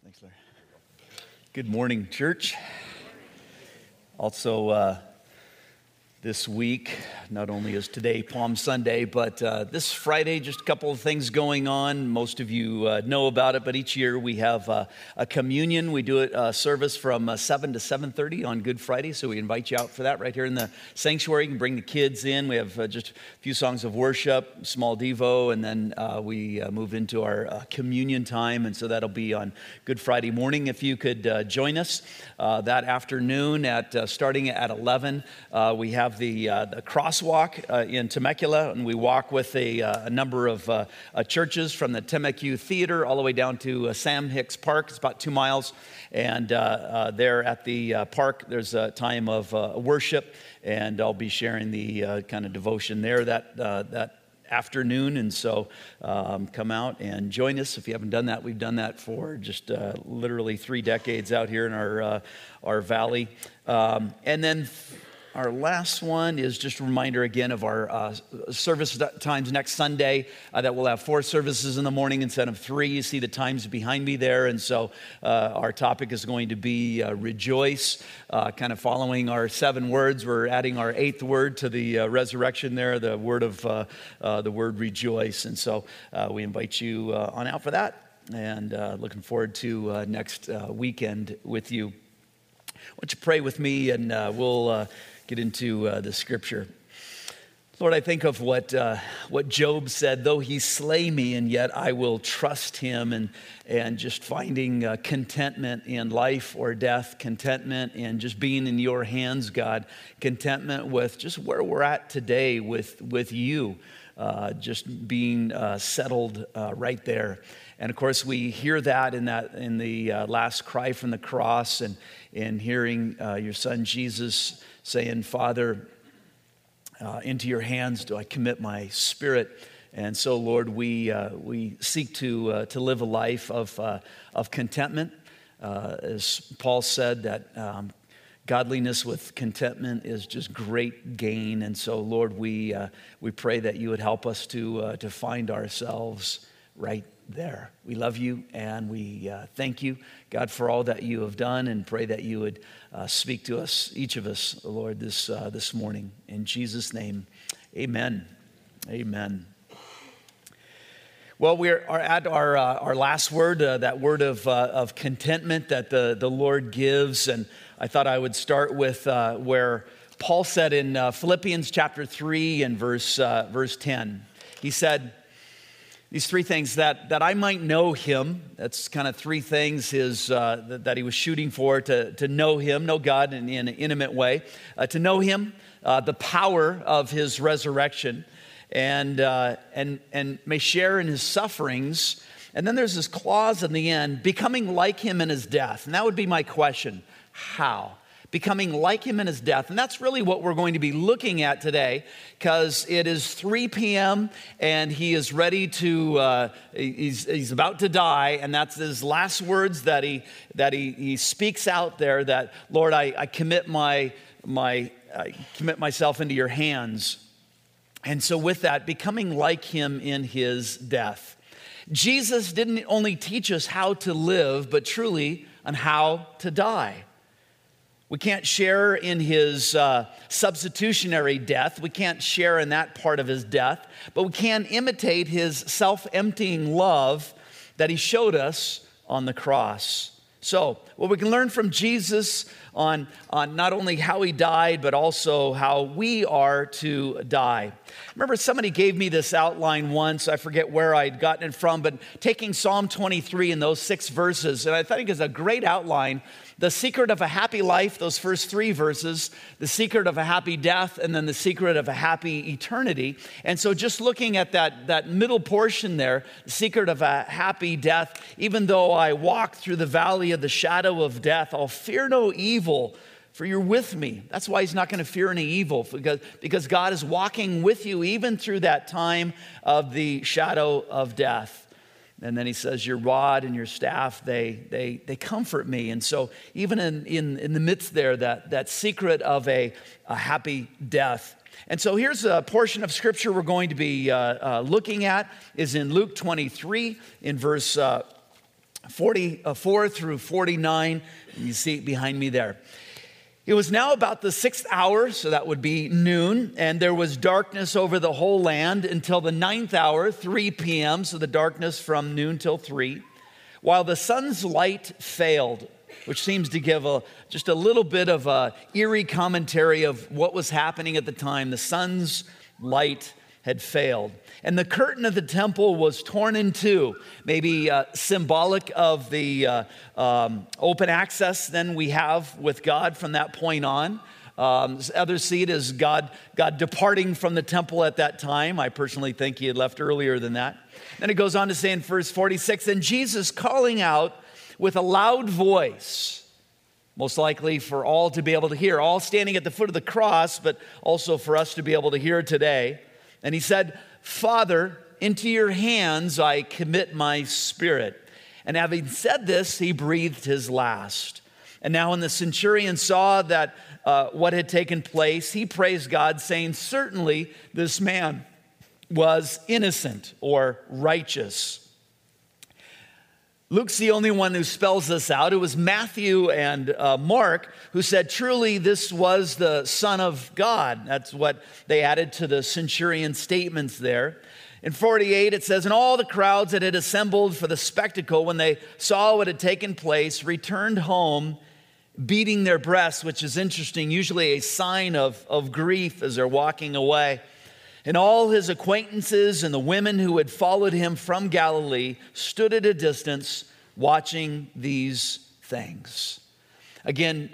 Thanks, Larry. Good morning, church. Also, this week, not only is today Palm Sunday, but this Friday, just a couple of things going on. Most of you know about it, but each year we have a communion. We do a service from 7 to 7:30 on Good Friday, so we invite you out for that right here in the sanctuary. You can bring the kids in. We have just a few songs of worship, small devo, and then we move into our communion time, and so that'll be on Good Friday morning. If you could join us that afternoon starting at 11, we have the crosswalk in Temecula, and we walk with a number of churches from the Temecula Theater all the way down to Sam Hicks Park. It's about 2 miles, and there at the park, there's a time of worship, and I'll be sharing the kind of devotion there that afternoon, and so come out and join us if you haven't done that. We've done that for just literally 3 decades out here in our valley, and then our last one is just a reminder again of our service times next Sunday, that we'll have 4 services in the morning instead of 3. You see the times behind me there. And so our topic is going to be rejoice, kind of following our 7 words. We're adding our 8th word to the resurrection there, the word rejoice. And so we invite you on out for that, and looking forward to next weekend with you. Why don't you pray with me, and we'll get into the scripture. Lord, I think of what Job said, though he slay me, and yet I will trust him, and just finding contentment in life or death, contentment in just being in your hands, God, contentment with just where we're at today with you, just being settled right there. And of course, we hear that in the last cry from the cross, and in hearing your son Jesus saying, Father, into your hands do I commit my spirit. And so, Lord, we seek to live a life of contentment. As Paul said, that godliness with contentment is just great gain. And so, Lord, we pray that you would help us to find ourselves right there. We love you, and we thank you, God, for all that you have done, and pray that you would speak to us, each of us, Lord, this morning. In Jesus' name, amen. Amen. Well, we are at our last word, that word of contentment that the Lord gives, and I thought I would start with where Paul said in Philippians chapter 3 and verse 10. He said these 3 things, that I might know him. That's kind of 3 things that he was shooting for, to know him, know God in an intimate way, to know him, the power of his resurrection, and may share in his sufferings. And then there's this clause in the end, becoming like him in his death. And that would be my question. How? Becoming like him in his death. And that's really what we're going to be looking at today, because it is 3 p.m. and he is ready to, he's about to die, and that's his last words that he speaks out there, that, Lord, I commit I commit myself into your hands. And so with that, becoming like him in his death. Jesus didn't only teach us how to live, but truly on how to die. We can't share in his substitutionary death. We can't share in that part of his death, but we can imitate his self-emptying love that he showed us on the cross. So, what we can learn from Jesus on not only how he died, but also how we are to die. Remember, somebody gave me this outline once. I forget where I'd gotten it from, but taking Psalm 23 and those 6 verses, and I think it's a great outline. The secret of a happy life, those first 3 verses, the secret of a happy death, and then the secret of a happy eternity. And so just looking at that middle portion there, the secret of a happy death, even though I walk through the valley of the shadow of death, I'll fear no evil, for you're with me. That's why he's not going to fear any evil, because God is walking with you even through that time of the shadow of death. And then he says, your rod and your staff, they comfort me. And so even in the midst there, that secret of a happy death. And so here's a portion of scripture we're going to be looking at, is in Luke 23 in verse 44 through 49. You see it behind me there. It was now about the 6th hour, so that would be noon, and there was darkness over the whole land until the 9th hour, 3 p.m., so the darkness from noon till 3, while the sun's light failed, which seems to give just a little bit of a eerie commentary of what was happening at the time. The sun's light had failed. And the curtain of the temple was torn in two, maybe symbolic of the open access then we have with God from that point on. Others see it as God departing from the temple at that time. I personally think he had left earlier than that. Then it goes on to say in verse 46, and Jesus calling out with a loud voice, most likely for all to be able to hear, all standing at the foot of the cross, but also for us to be able to hear today. And he said, Father, into your hands I commit my spirit. And having said this, he breathed his last. And now when the centurion saw that what had taken place, he praised God, saying, certainly this man was innocent or righteous. Luke's the only one who spells this out. It was Matthew and Mark who said, truly, this was the Son of God. That's what they added to the centurion statements there. In 48, it says, and all the crowds that had assembled for the spectacle, when they saw what had taken place, returned home, beating their breasts, which is interesting, usually a sign of grief as they're walking away. And all his acquaintances and the women who had followed him from Galilee stood at a distance watching these things. Again,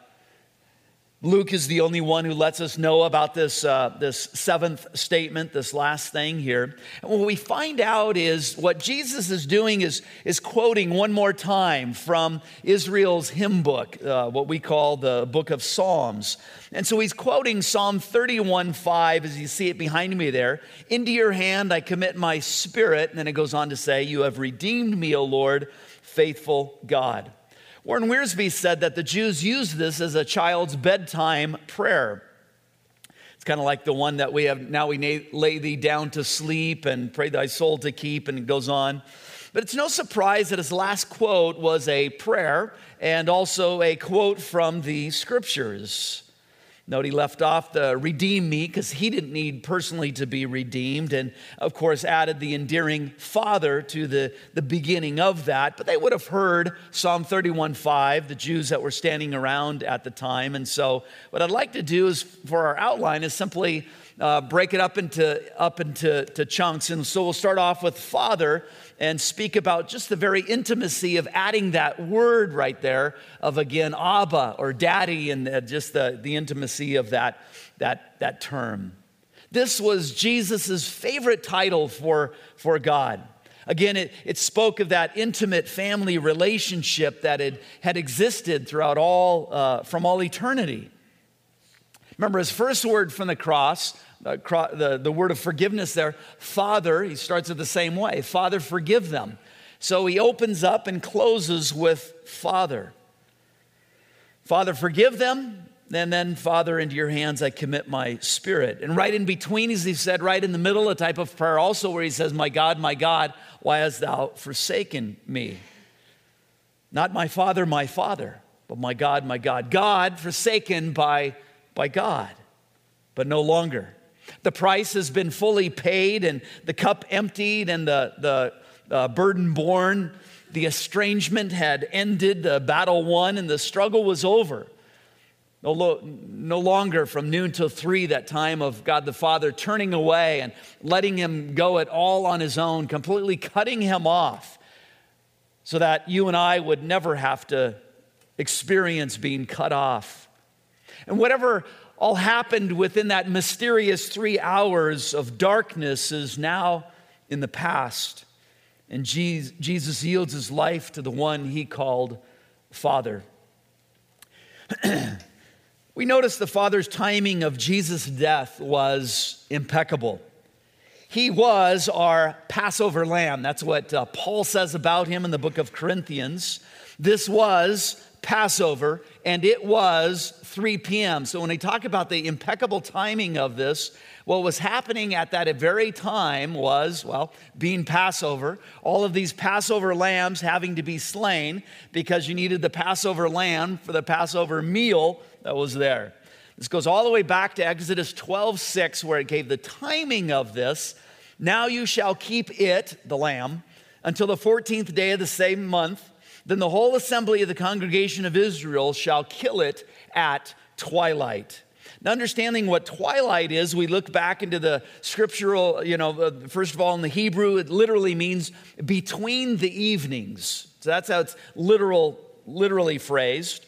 Luke is the only one who lets us know about this seventh statement, this last thing here. And what we find out is what Jesus is doing is quoting one more time from Israel's hymn book, what we call the book of Psalms. And so he's quoting Psalm 31:5, as you see it behind me there. Into your hand I commit my spirit. And then it goes on to say, you have redeemed me, O Lord, faithful God. Warren Wiersbe said that the Jews used this as a child's bedtime prayer. It's kind of like the one that we have now, we lay thee down to sleep and pray thy soul to keep, and it goes on. But it's no surprise that his last quote was a prayer and also a quote from the scriptures. Note he left off the redeem me because he didn't need personally to be redeemed, and of course added the endearing Father to the beginning of that. But they would have heard Psalm 31:5, the Jews that were standing around at the time. And so what I'd like to do is for our outline is simply break it up into chunks. And so we'll start off with Father and speak about just the very intimacy of adding that word right there of, again, Abba or Daddy, and just the intimacy of that term. This was Jesus's favorite title for God. Again, it spoke of that intimate family relationship that had existed throughout from all eternity. Remember his first word from the cross, the word of forgiveness there, Father, he starts it the same way. Father, forgive them. So he opens up and closes with Father. Father, forgive them. And then, Father, into your hands I commit my spirit. And right in between, as he said, right in the middle, a type of prayer also where he says, my God, why hast thou forsaken me? Not my Father, but my God. God forsaken by God, but no longer. The price has been fully paid and the cup emptied and the burden borne. The estrangement had ended, the battle won, and the struggle was over. No longer from noon till 3, that time of God the Father turning away and letting him go it all on his own, completely cutting him off so that you and I would never have to experience being cut off. And whatever all happened within that mysterious 3 hours of darkness is now in the past. And Jesus yields his life to the one he called Father. We notice the Father's timing of Jesus' death was impeccable. He was our Passover lamb. That's what Paul says about him in the book of Corinthians. This was Passover, and it was 3 p.m. So when they talk about the impeccable timing of this, what was happening at that very time was, well, being Passover, all of these Passover lambs having to be slain because you needed the Passover lamb for the Passover meal that was there. This goes all the way back to Exodus 12:6, where it gave the timing of this. Now you shall keep it, the lamb, until the 14th day of the same month. Then the whole assembly of the congregation of Israel shall kill it at twilight. Now, understanding what twilight is, we look back into the scriptural, first of all, in the Hebrew, it literally means between the evenings. So that's how it's literally phrased.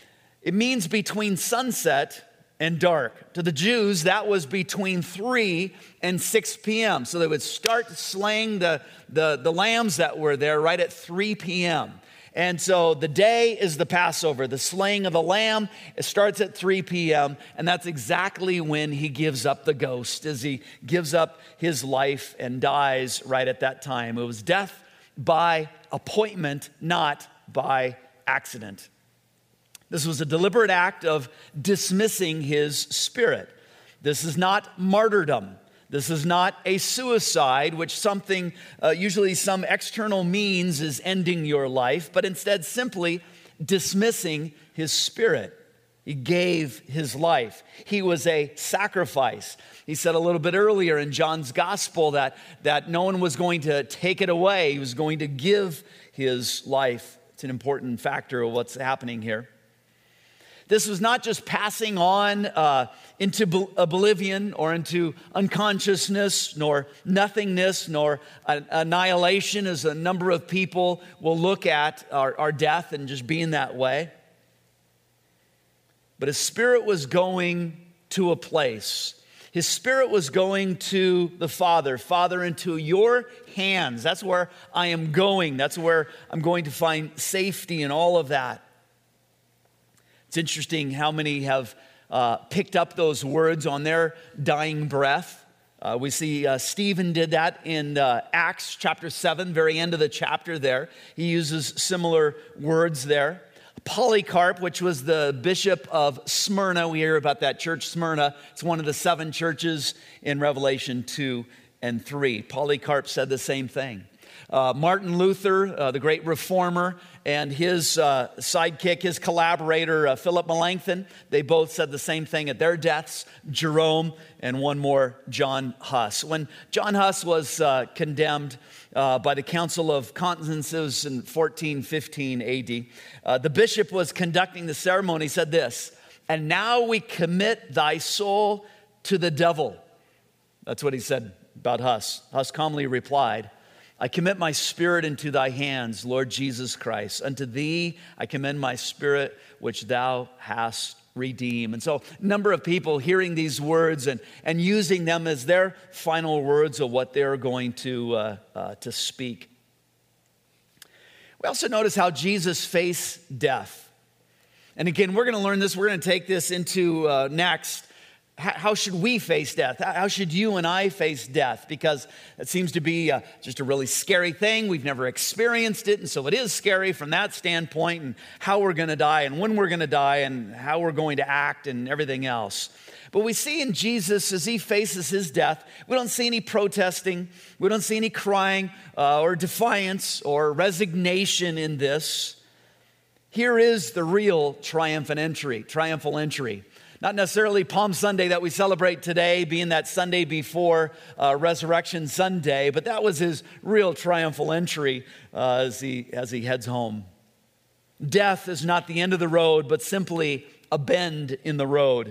It means between sunset and dark. To the Jews, that was between 3 and 6 p.m. So they would start slaying the lambs that were there right at 3 p.m. And so the day is the Passover. The slaying of the lamb, it starts at 3 p.m. And that's exactly when he gives up the ghost, as he gives up his life and dies right at that time. It was death by appointment, not by accident. This was a deliberate act of dismissing his spirit. This is not martyrdom. This is not a suicide, which usually some external means is ending your life, but instead simply dismissing his spirit. He gave his life. He was a sacrifice. He said a little bit earlier in John's gospel that no one was going to take it away. He was going to give his life. It's an important factor of what's happening here. This was not just passing on into oblivion or into unconsciousness, nor nothingness, nor annihilation, as a number of people will look at our death and just being that way. But his spirit was going to a place. His spirit was going to the Father. Father, into your hands. That's where I am going. That's where I'm going to find safety in all of that. It's interesting how many have picked up those words on their dying breath. We see Stephen did that in Acts chapter 7, very end of the chapter there. He uses similar words there. Polycarp, which was the bishop of Smyrna, we hear about that church, Smyrna. It's one of the 7 churches in Revelation 2 and 3. Polycarp said the same thing. Martin Luther, the great reformer, and his sidekick, his collaborator, Philip Melanchthon, they both said the same thing at their deaths. Jerome, and one more, John Huss. When John Huss was condemned by the Council of Continences in 1415 AD, the bishop was conducting the ceremony, said this, "And now we commit thy soul to the devil." That's what he said about Huss. Huss calmly replied, "I commit my spirit into thy hands, Lord Jesus Christ. Unto thee I commend my spirit, which thou hast redeemed." And so a number of people hearing these words and using them as their final words of what they're going to speak. We also notice how Jesus faced death. And again, we're going to learn this. We're going to take this into next. How should we face death? How should you and I face death? Because it seems to be just a really scary thing. We've never experienced it, and so it is scary from that standpoint, and how we're going to die, and when we're going to die, and how we're going to act, and everything else. But we see in Jesus, as he faces his death, we don't see any protesting. We don't see any crying or defiance or resignation in this. Here is the real triumphal entry. Not necessarily Palm Sunday that we celebrate today, being that Sunday before Resurrection Sunday, but that was his real triumphal entry as he heads home. Death is not the end of the road, but simply a bend in the road.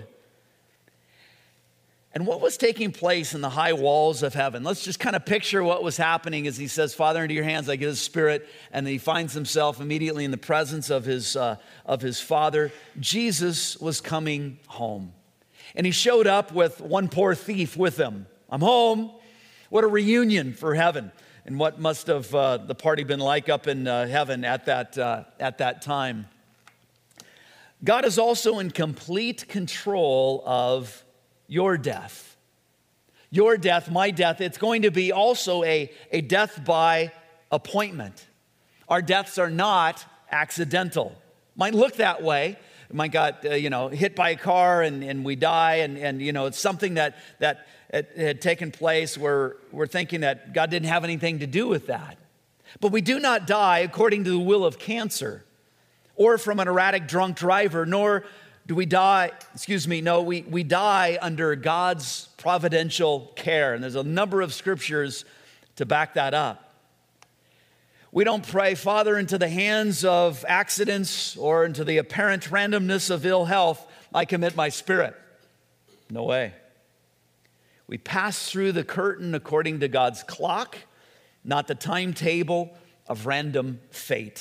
And what was taking place in the high walls of heaven? Let's just kind of picture what was happening as he says, "Father, into your hands I give his spirit," and then he finds himself immediately in the presence of his Father. Jesus was coming home. And he showed up with one poor thief with him. "I'm home." What a reunion for heaven. And what must have the party been like up in heaven at that time. God is also in complete control of your death. Your death, my death, it's going to be also a death by appointment. Our deaths are not accidental. Might look that way. We might got hit by a car and we die, and it's something that had taken place where we're thinking that God didn't have anything to do with that. But we do not die according to the will of cancer or from an erratic drunk driver, nor do we die, we die under God's providential care. And there's a number of scriptures to back that up. We don't pray, Father, into the hands of accidents or into the apparent randomness of ill health, I commit my spirit. No way. We pass through the curtain according to God's clock, not the timetable of random fate.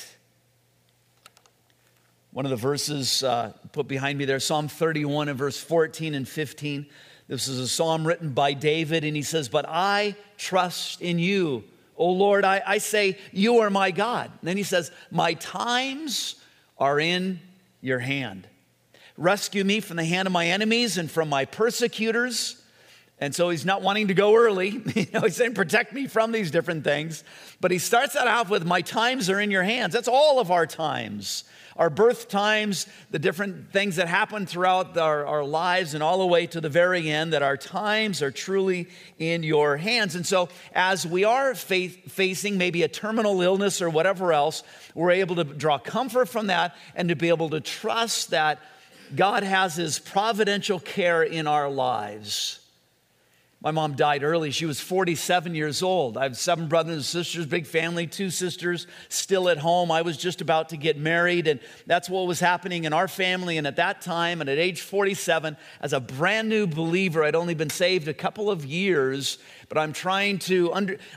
One of the verses put behind me there, Psalm 31 and verse 14 and 15. This is a psalm written by David, and he says, "But I trust in you, O Lord, I say, you are my God." And then he says, "My times are in your hand. Rescue me from the hand of my enemies and from my persecutors." And so he's not wanting to go early. He's saying, protect me from these different things. But he starts that off with, my times are in your hands. That's all of our times. Our birth times, the different things that happen throughout our lives and all the way to the very end, that our times are truly in your hands. And so as we are facing maybe a terminal illness or whatever else, we're able to draw comfort from that and to be able to trust that God has his providential care in our lives. My mom died early. She was 47 years old. I have 7 brothers and sisters, big family, 2 sisters still at home. I was just about to get married, and that's what was happening in our family. And at that time, and at age 47, as a brand new believer, I'd only been saved a couple of years, but I'm trying to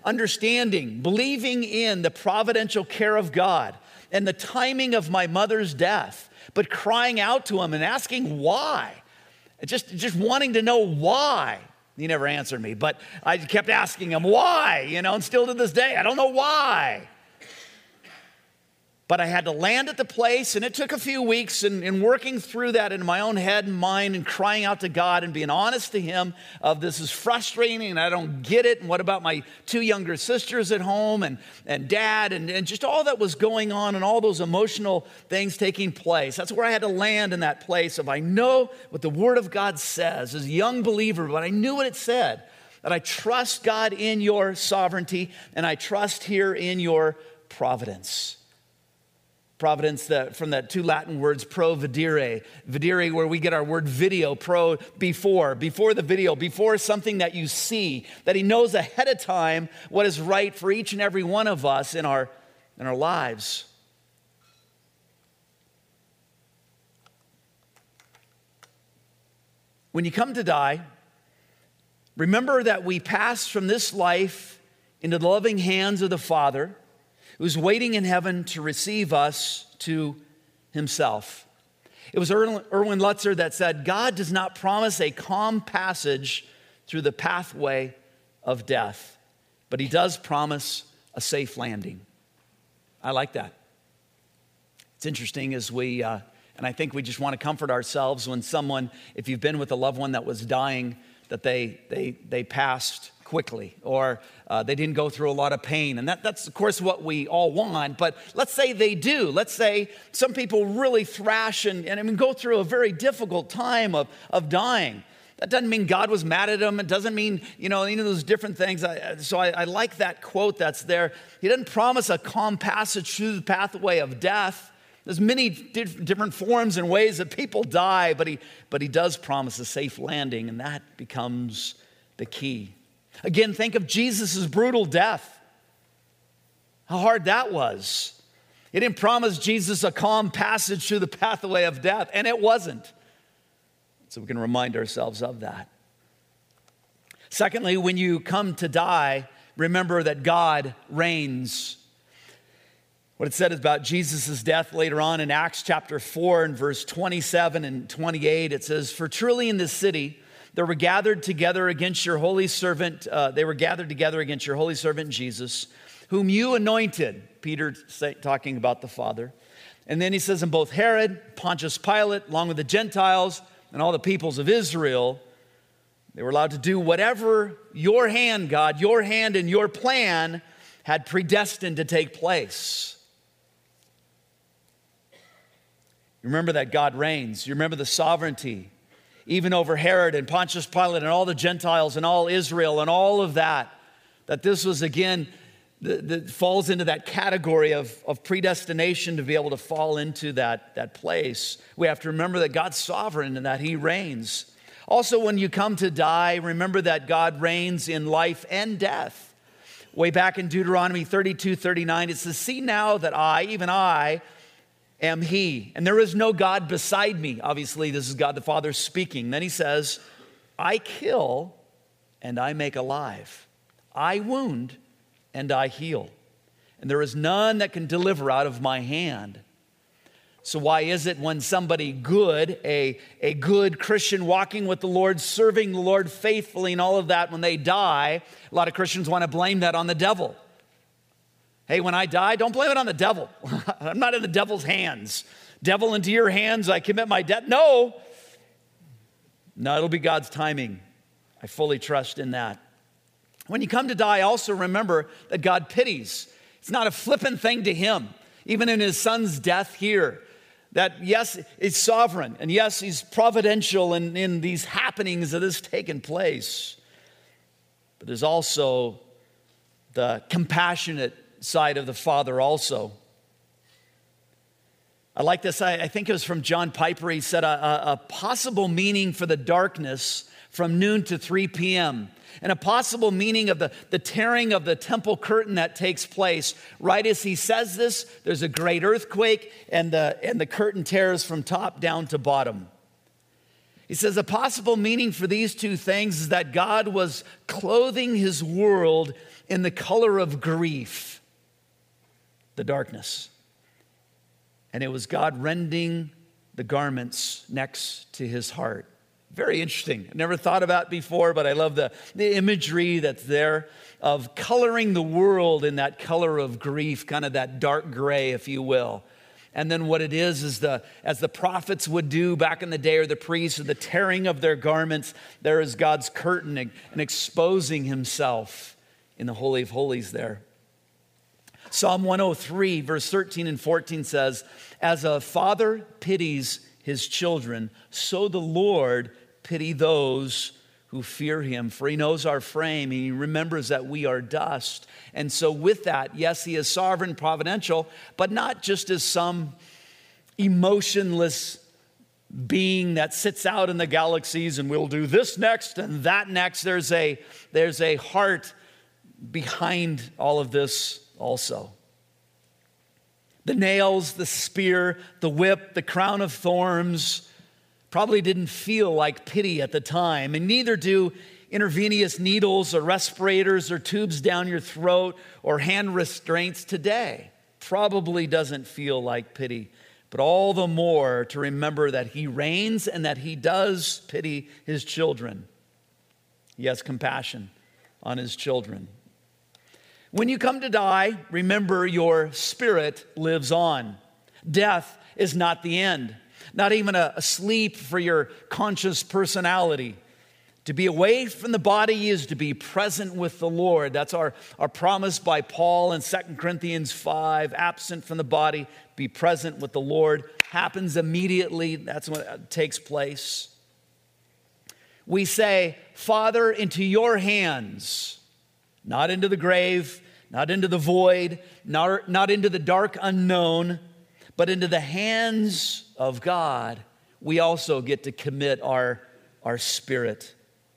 believing in the providential care of God and the timing of my mother's death, but crying out to him and asking why, just wanting to know why. He never answered me, but I kept asking him why, and still to this day, I don't know why. But I had to land at the place, and it took a few weeks in working through that in my own head and mind and crying out to God and being honest to him of this is frustrating and I don't get it. And what about my 2 younger sisters at home and dad and just all that was going on and all those emotional things taking place. That's where I had to land in that place of I know what the Word of God says as a young believer, but I knew what it said, that I trust God in your sovereignty and I trust here in your providence. Providence, from that 2 Latin words, pro videre. Videre, where we get our word video, pro, before the video, before something that you see, that he knows ahead of time what is right for each and every one of us in our lives. When you come to die, remember that we pass from this life into the loving hands of the Father, who's waiting in heaven to receive us to himself. It was Erwin Lutzer that said, God does not promise a calm passage through the pathway of death, but he does promise a safe landing. I like that. It's interesting as we, and I think we just want to comfort ourselves when someone, if you've been with a loved one that was dying, that they passed quickly, or they didn't go through a lot of pain. And that's, of course, what we all want. But let's say they do. Let's say some people really thrash and go through a very difficult time of dying. That doesn't mean God was mad at them. It doesn't mean, any of those different things. So I like that quote that's there. He doesn't promise a calm passage through the pathway of death. There's many different forms and ways that people die, but he does promise a safe landing, and that becomes the key. Again, think of Jesus' brutal death. How hard that was. He didn't promise Jesus a calm passage through the pathway of death, and it wasn't. So we can remind ourselves of that. Secondly, when you come to die, remember that God reigns. What it said about Jesus' death later on in Acts chapter 4 and verse 27 and 28, it says, "For truly in this city they were gathered together against your holy servant. Jesus, whom you anointed." Peter talking about the Father. And then he says, "And both Herod, Pontius Pilate, along with the Gentiles and all the peoples of Israel, They were allowed to do whatever your hand, God, your hand and your plan had predestined to take place. You remember that God reigns. You remember the sovereignty, even over Herod and Pontius Pilate and all the Gentiles and all Israel and all of that. That this was, again, that falls into that category of predestination to be able to fall into that place. We have to remember that God's sovereign and that He reigns. Also, when you come to die, remember that God reigns in life and death. Way back in Deuteronomy 32:39, it says, "See now that I, even I, am He, and there is no God beside me." Obviously, this is God the Father speaking. Then He says, "I kill and I make alive. I wound and I heal. And there is none that can deliver out of my hand." So why is it when somebody good, a good Christian walking with the Lord, serving the Lord faithfully and all of that, when they die, a lot of Christians want to blame that on the devil. Hey, when I die, don't blame it on the devil. I'm not in the devil's hands. Devil, into your hands I commit my death. No, it'll be God's timing. I fully trust in that. When you come to die, also remember that God pities. It's not a flippant thing to Him, even in His Son's death here. That yes, He's sovereign, and yes, He's providential in these happenings that has taken place. But there's also the compassionate side of the Father also. I like this. I think it was from John Piper. He said a possible meaning for the darkness from noon to 3 p.m., and a possible meaning of the tearing of the temple curtain that takes place. Right as he says this, there's a great earthquake, and the curtain tears from top down to bottom. He says a possible meaning for these two things is that God was clothing His world in the color of grief, the darkness. And it was God rending the garments next to His heart. Very interesting. I never thought about it before, but I love the imagery that's there of coloring the world in that color of grief, kind of that dark gray, if you will. And then what it is as the prophets would do back in the day, or the priests, or the tearing of their garments, there is God's curtain and exposing Himself in the Holy of Holies there. Psalm 103, verse 13 and 14 says, "As a father pities his children, so the Lord pity those who fear Him. For He knows our frame, and He remembers that we are dust." And so with that, yes, He is sovereign, providential, but not just as some emotionless being that sits out in the galaxies and we'll do this next and that next. There's a heart behind all of this also. The nails, the spear, the whip, the crown of thorns probably didn't feel like pity at the time, and neither do intravenous needles or respirators or tubes down your throat or hand restraints today. Probably doesn't feel like pity, but all the more to remember that He reigns and that He does pity His children. He has compassion on His children. When you come to die, remember your spirit lives on. Death is not the end, not even a sleep for your conscious personality. To be away from the body is to be present with the Lord. That's our promise by Paul in 2 Corinthians 5. Absent from the body, be present with the Lord. Happens immediately. That's when it takes place. We say, "Father, into your hands," not into the grave, not into the void, not into the dark unknown, but into the hands of God. We also get to commit our spirit.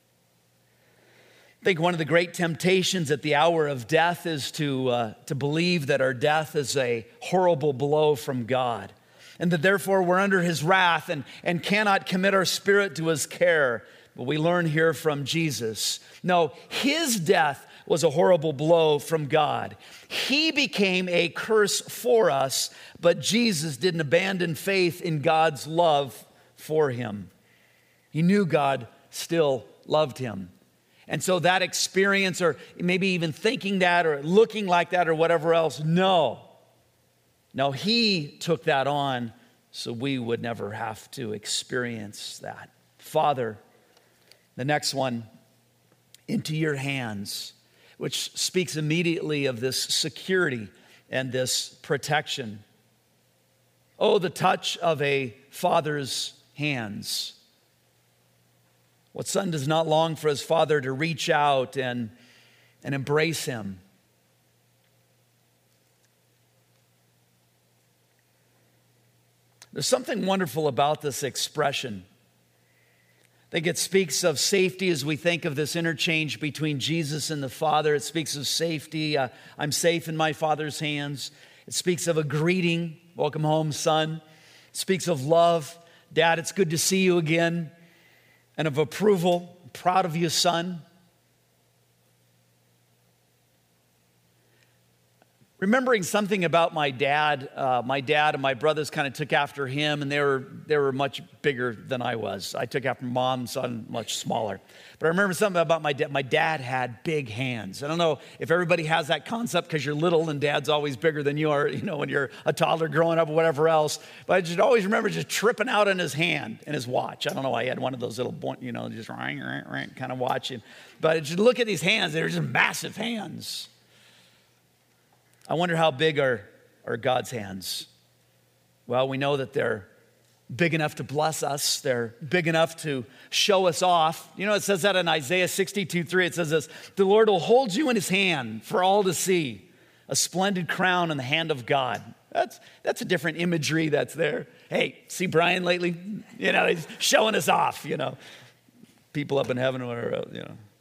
I think one of the great temptations at the hour of death is to believe that our death is a horrible blow from God, and that therefore we're under His wrath and cannot commit our spirit to His care. But we learn here from Jesus, no, His death was a horrible blow from God. He became a curse for us, but Jesus didn't abandon faith in God's love for Him. He knew God still loved Him. And so that experience, or maybe even thinking that or looking like that or whatever else, no, He took that on so we would never have to experience that. Father, the next one, into your hands, which speaks immediately of this security and this protection. Oh, the touch of a father's hands. What son does not long for his father to reach out and embrace him? There's something wonderful about this expression. I think it speaks of safety as we think of this interchange between Jesus and the Father. It speaks of safety. I'm safe in my Father's hands. It speaks of a greeting. Welcome home, son. It speaks of love. Dad, it's good to see you again. And of approval. I'm proud of you, son. Remembering something about my dad and my brothers kind of took after him, and they were much bigger than I was. I took after mom, son, much smaller. But I remember something about my dad. My dad had big hands. I don't know if everybody has that concept because you're little and dad's always bigger than you are, when you're a toddler growing up or whatever else. But I just always remember just tripping out on his hand and his watch. I don't know why he had one of those little, just ring, kind of watching. But just look at these hands. They're just massive hands. I wonder how big are God's hands? Well, we know that they're big enough to bless us. They're big enough to show us off. It says that in Isaiah 62:3. It says this, the Lord will hold you in his hand for all to see, a splendid crown in the hand of God. That's a different imagery that's there. Hey, see Brian lately? He's showing us off, people up in heaven or whatever else,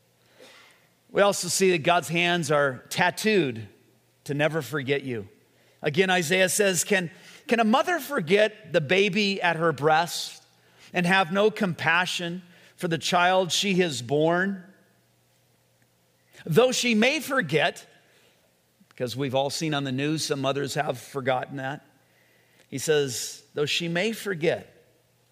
We also see that God's hands are tattooed to never forget you. Again, Isaiah says, can a mother forget the baby at her breast and have no compassion for the child she has born? Though she may forget, because we've all seen on the news, some mothers have forgotten that. He says, though she may forget,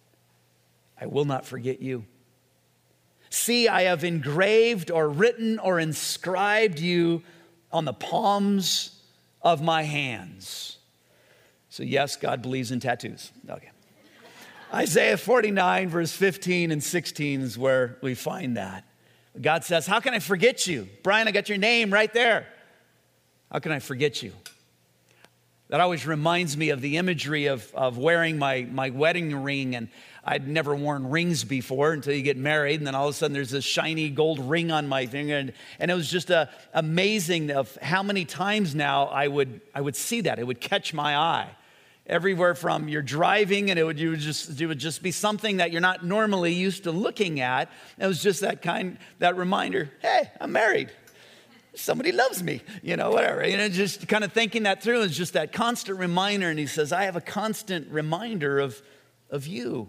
I will not forget you. See, I have engraved or written or inscribed you on the palms of my hands. So yes, God believes in tattoos. Okay. Isaiah 49, verse 15 and 16 is where we find that. God says, how can I forget you? Brian, I got your name right there. How can I forget you? That always reminds me of the imagery of wearing my wedding ring, and I'd never worn rings before until you get married, and then all of a sudden there's this shiny gold ring on my finger, and it was just amazing of how many times now I would see that. It would catch my eye. Everywhere from you're driving, and it would just be something that you're not normally used to looking at. It was just that reminder, hey, I'm married. Somebody loves me, whatever. Just kind of thinking that through is just that constant reminder. And he says, I have a constant reminder of you.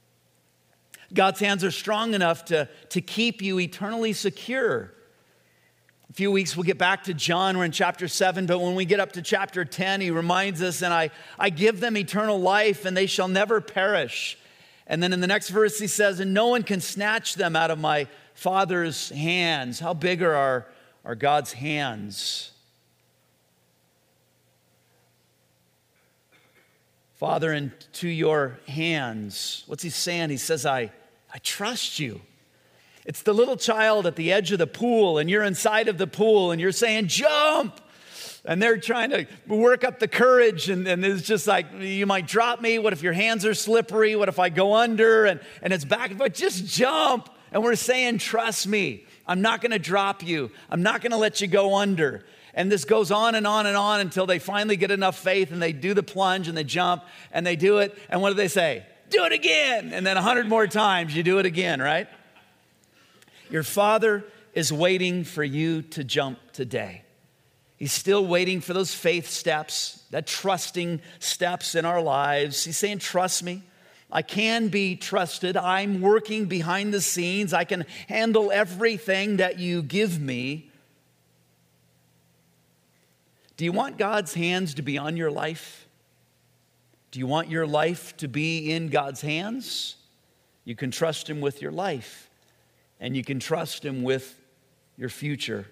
God's hands are strong enough to keep you eternally secure. A few weeks we'll get back to John. We're in chapter 7, but when we get up to chapter 10, he reminds us, and I give them eternal life, and they shall never perish. And then in the next verse he says, and no one can snatch them out of my Father's hands. How big are God's hands? Father, into your hands. What's he saying? He says, I trust you. It's the little child at the edge of the pool, and you're inside of the pool, and you're saying, jump! And they're trying to work up the courage, and it's just like, you might drop me. What if your hands are slippery? What if I go under? And it's back and forth. Just jump. And we're saying, trust me. I'm not going to drop you. I'm not going to let you go under. And this goes on and on and on until they finally get enough faith, and they do the plunge, and they jump, and they do it. And what do they say? Do it again. And then 100 more times, you do it again, right? Your Father is waiting for you to jump today. He's still waiting for those faith steps, that trusting steps in our lives. He's saying, trust me. I can be trusted. I'm working behind the scenes. I can handle everything that you give me. Do you want God's hands to be on your life? Do you want your life to be in God's hands? You can trust Him with your life, and you can trust Him with your future.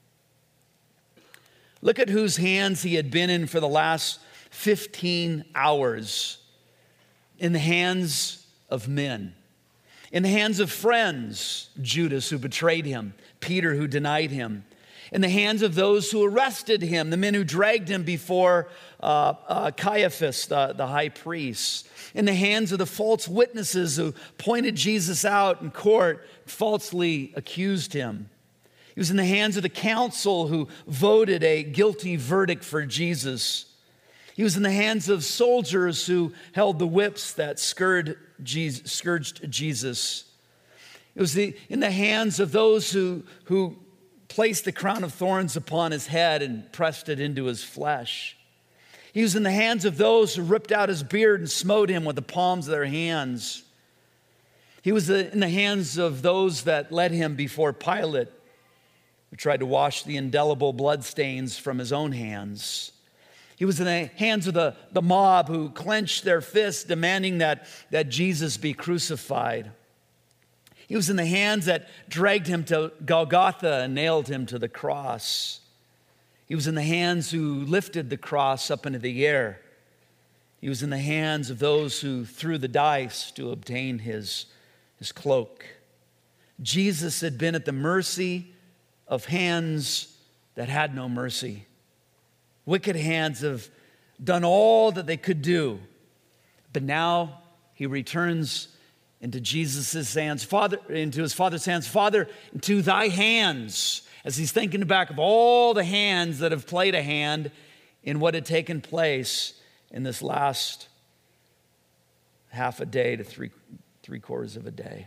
Look at whose hands he had been in for the last 15 hours. In the hands of men. In the hands of friends, Judas, who betrayed him, Peter, who denied him. In the hands of those who arrested him, the men who dragged him before Caiaphas, the high priest. In the hands of the false witnesses who pointed Jesus out in court, falsely accused him. He was in the hands of the council who voted a guilty verdict for Jesus. He was in the hands of soldiers who held the whips that scourged Jesus. It was in the hands of those who placed the crown of thorns upon his head and pressed it into his flesh. He was in the hands of those who ripped out his beard and smote him with the palms of their hands. He was in the hands of those that led him before Pilate, who tried to wash the indelible bloodstains from his own hands. He was in the hands of the mob who clenched their fists, demanding that Jesus be crucified. He was in the hands that dragged him to Golgotha and nailed him to the cross. He was in the hands who lifted the cross up into the air. He was in the hands of those who threw the dice to obtain his cloak. Jesus had been at the mercy of hands that had no mercy. Wicked hands have done all that they could do. But now he returns into Jesus' hands, into his Father's hands. Father, into thy hands. As he's thinking back of all the hands that have played a hand in what had taken place in this last half a day to three quarters of a day.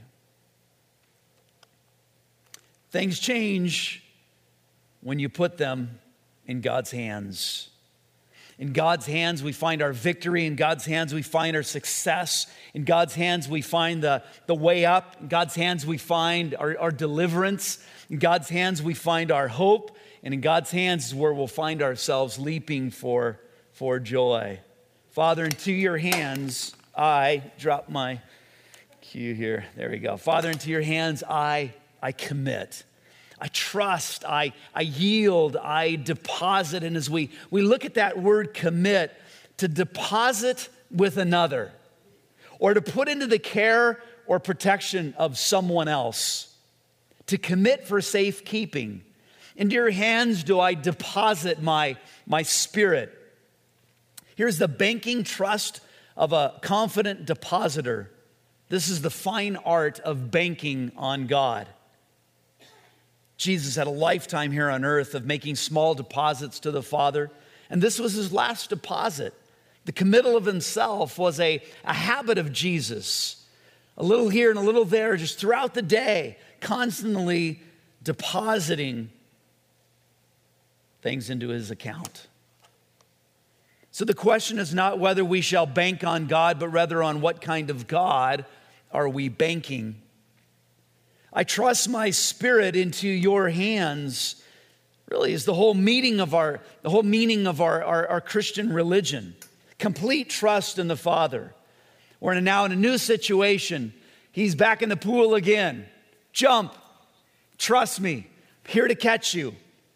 Things change when you put them in God's hands. In God's hands, we find our victory. In God's hands, we find our success. In God's hands, we find the way up. In God's hands, we find our deliverance. In God's hands, we find our hope. And in God's hands is where we'll find ourselves leaping for joy. Father, into your hands, I drop my cue here. There we go. Father, into your hands, I commit. I trust, I yield, I deposit. And as we look at that word commit, to deposit with another, or to put into the care or protection of someone else, to commit for safekeeping. Into your hands do I deposit my spirit. Here's the banking trust of a confident depositor. This is the fine art of banking on God. Jesus had a lifetime here on earth of making small deposits to the Father, and this was his last deposit. The committal of himself was a habit of Jesus. A little here and a little there, just throughout the day, constantly depositing things into his account. So the question is not whether we shall bank on God, but rather on what kind of God are we banking. I trust my spirit into your hands, really is the whole meaning of our Christian religion. Complete trust in the Father. We're now in a new situation. He's back in the pool again. Jump. Trust me. I'm here to catch you.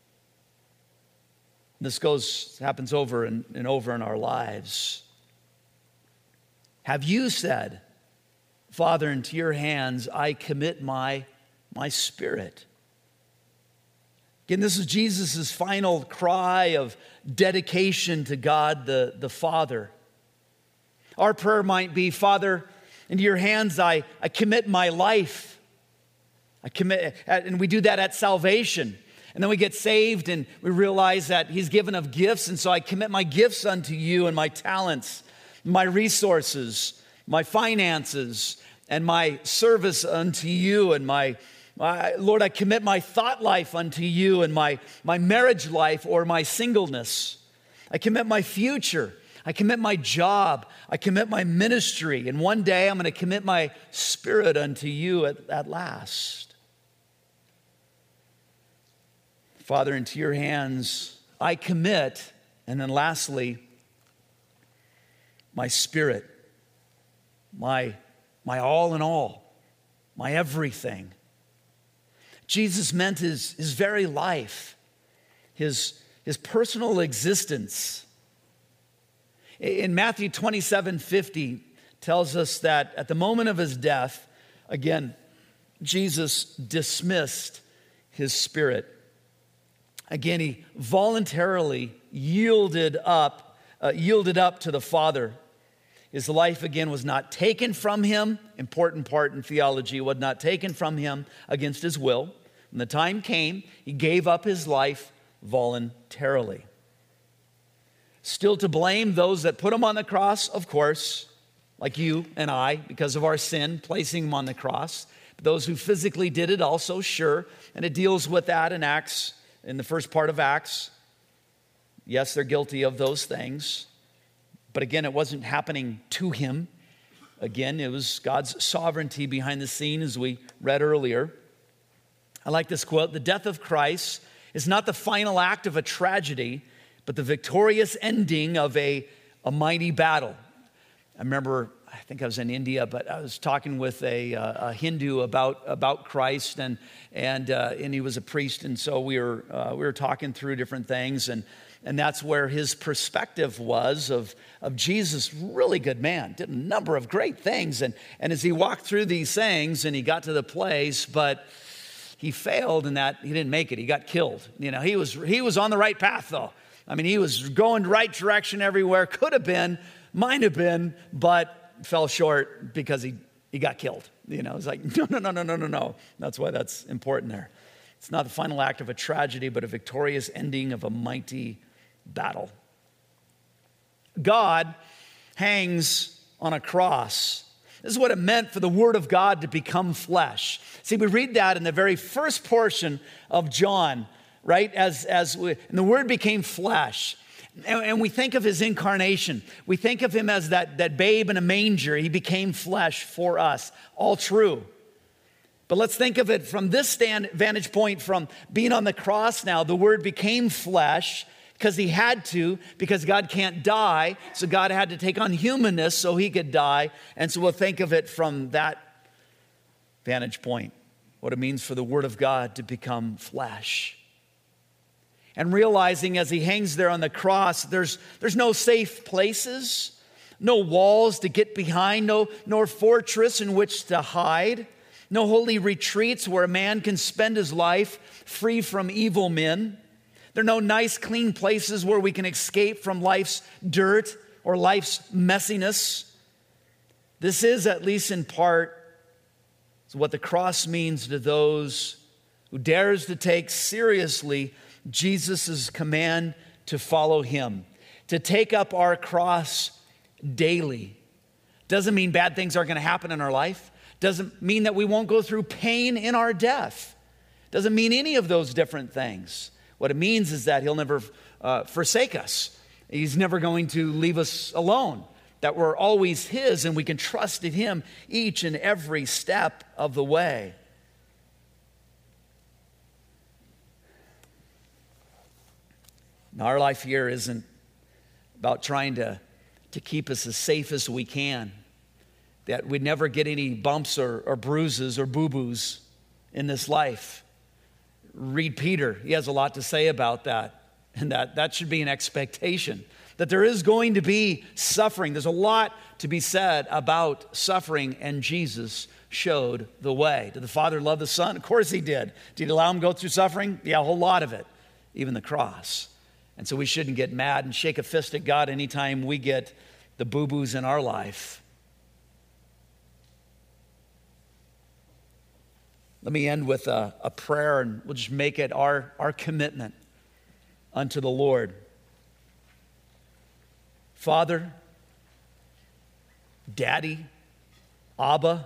This happens over and over in our lives. Have you said, Father, into your hands I commit my spirit? Again, this is Jesus' final cry of dedication to God the Father. Our prayer might be, Father, into your hands I commit my life. I commit, and we do that at salvation. And then we get saved and we realize that he's given us gifts. And so I commit my gifts unto you and my talents, my resources, my finances, and my service unto you. And Lord, I commit my thought life unto you and my marriage life or my singleness. I commit my future. I commit my job. I commit my ministry. And one day I'm going to commit my spirit unto you at last. Father, into your hands I commit. And then lastly, my spirit, my all in all, my everything. Jesus meant his very life, his personal existence. In Matthew 27:50 tells us that at the moment of his death, Again, Jesus dismissed his spirit. Again, he voluntarily yielded up to the Father. His life, again, was not taken from him. Important part in theology, was not taken from him against his will. When the time came, he gave up his life voluntarily. Still to blame those that put him on the cross, of course, like you and I, because of our sin, placing him on the cross. But those who physically did it also, sure. And it deals with that in Acts, in the first part of Acts. Yes, they're guilty of those things. But again, it wasn't happening to him. Again, it was God's sovereignty behind the scene, as we read earlier. I like this quote: "The death of Christ is not the final act of a tragedy, but the victorious ending of a mighty battle." I remember, I think I was in India, but I was talking with a Hindu about Christ, and he was a priest, and so we were talking through different things, and that's where his perspective was of Jesus. Really good man, did a number of great things, and as he walked through these things, and he got to the place, but he failed in that he didn't make it. He got killed. You know, he was on the right path though. I mean, he was going the right direction everywhere. Could have been, might have been, but fell short because he got killed. You know, it's like, no. That's why that's important there. It's not the final act of a tragedy, but a victorious ending of a mighty battle. God hangs on a cross. This is what it meant for the Word of God to become flesh. See, we read that in the very first portion of John, right? And the Word became flesh. And we think of his incarnation. We think of him as that babe in a manger. He became flesh for us. All true. But let's think of it from this vantage point, from being on the cross now. The Word became flesh because he had to, because God can't die. So God had to take on humanness so he could die. And so we'll think of it from that vantage point, what it means for the Word of God to become flesh. And realizing as he hangs there on the cross, there's no safe places, no walls to get behind, nor fortress in which to hide, no holy retreats where a man can spend his life free from evil men. There are no nice, clean places where we can escape from life's dirt or life's messiness. This is, at least in part, what the cross means to those who dares to take seriously Jesus' command to follow him, to take up our cross daily. Doesn't mean bad things aren't going to happen in our life. Doesn't mean that we won't go through pain in our death. Doesn't mean any of those different things. What it means is that he'll never forsake us. He's never going to leave us alone. That we're always his and we can trust in him each and every step of the way. Now, our life here isn't about trying to keep us as safe as we can, that we'd never get any bumps or bruises or boo-boos in this life. Read Peter. He has a lot to say about that, and that should be an expectation, that there is going to be suffering. There's a lot to be said about suffering, and Jesus showed the way. Did the Father love the Son? Of course he did. Did he allow him to go through suffering? Yeah, a whole lot of it, even the cross. And so we shouldn't get mad and shake a fist at God anytime we get the boo-boos in our life. Let me end with a prayer, and we'll just make it our commitment unto the Lord. Father, Daddy, Abba,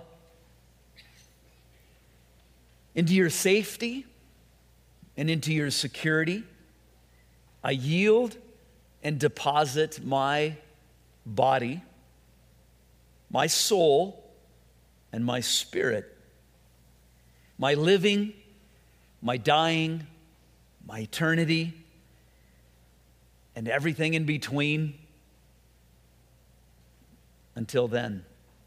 into your safety and into your security, I yield and deposit my body, my soul, and my spirit, my living, my dying, my eternity, and everything in between until then.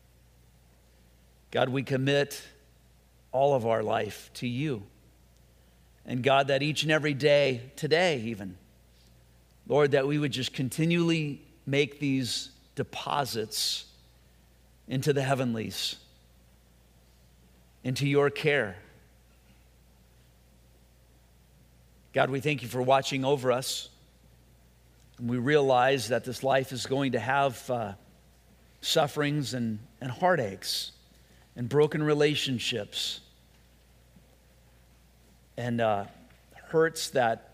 God, we commit all of our life to you. And God, that each and every day, today even, Lord, that we would just continually make these deposits into the heavenlies. into your care. God, we thank you for watching over us. And we realize that this life is going to have sufferings and heartaches and broken relationships and hurts that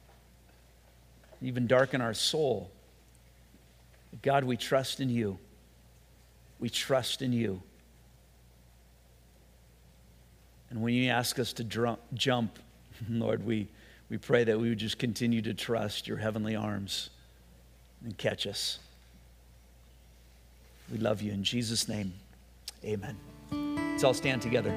even darken our soul. God, we trust in you. We trust in you. And when you ask us to jump, Lord, we pray that we would just continue to trust your heavenly arms and catch us. We love you in Jesus' name. Amen. Let's all stand together.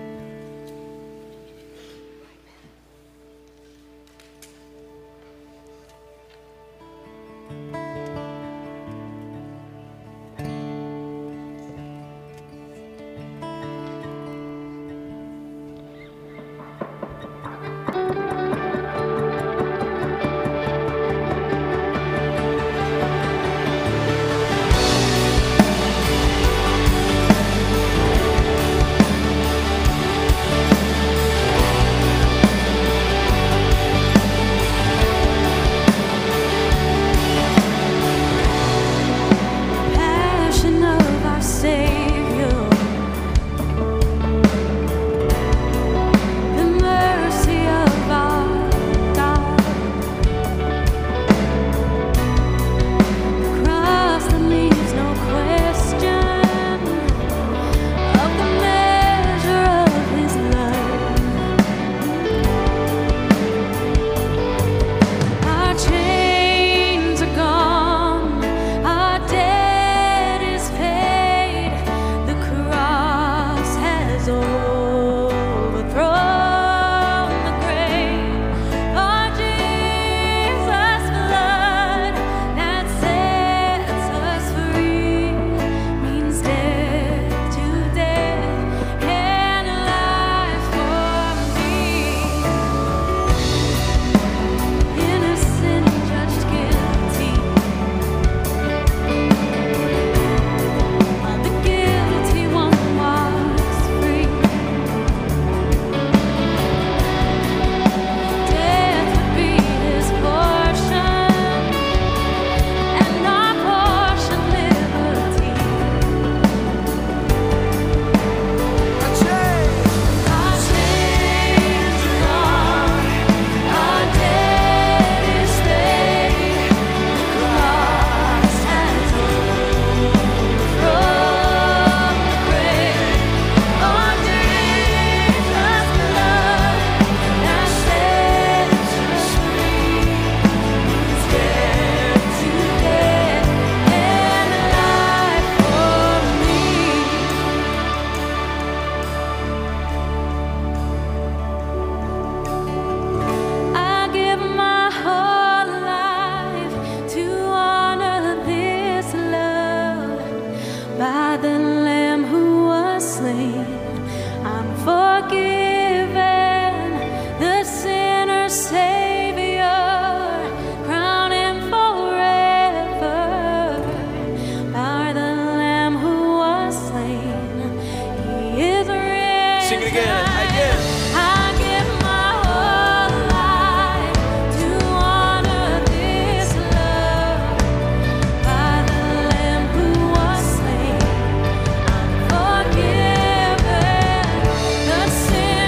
Sin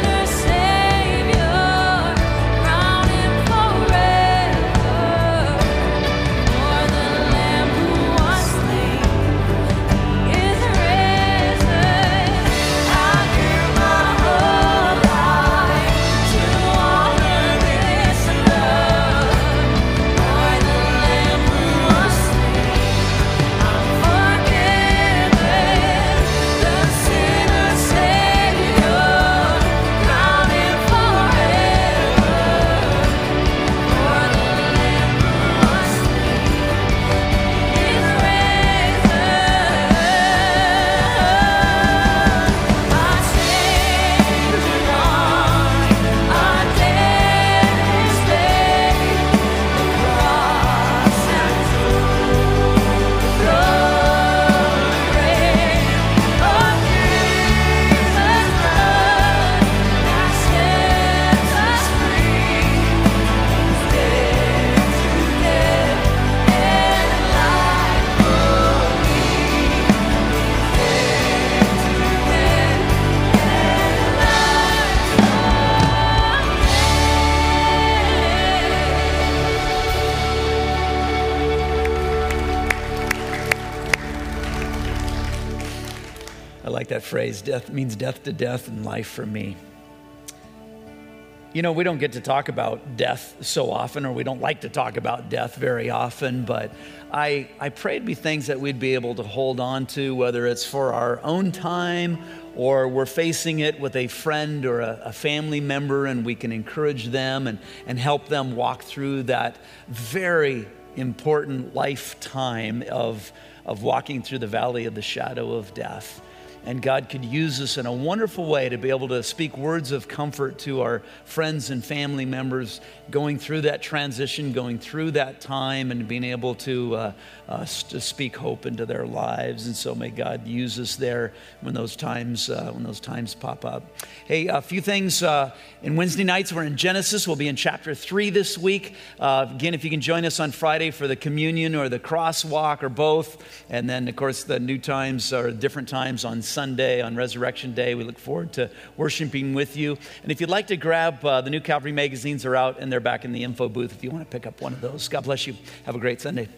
I like that phrase. Death means death to death and life for me. You know, we don't get to talk about death so often, or we don't like to talk about death very often, but I pray it'd be things that we'd be able to hold on to, whether it's for our own time or we're facing it with a friend or a family member, and we can encourage them and help them walk through that very important lifetime of walking through the valley of the shadow of death. And God could use us in a wonderful way to be able to speak words of comfort to our friends and family members going through that transition, going through that time, and being able to speak hope into their lives. And so may God use us there when those times pop up. Hey, a few things. In Wednesday nights, we're in Genesis. We'll be in chapter 3 this week. Again, if you can join us on Friday for the communion or the crosswalk or both. And then, of course, the new times or different times on Sunday, on Resurrection Day. We look forward to worshiping with you. And if you'd like to grab the new Calvary magazines, are out and they're back in the info booth if you want to pick up one of those. God bless you. Have a great Sunday.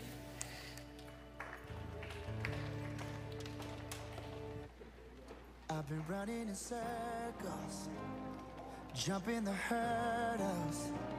I've been running in circles, jumping the hurdles.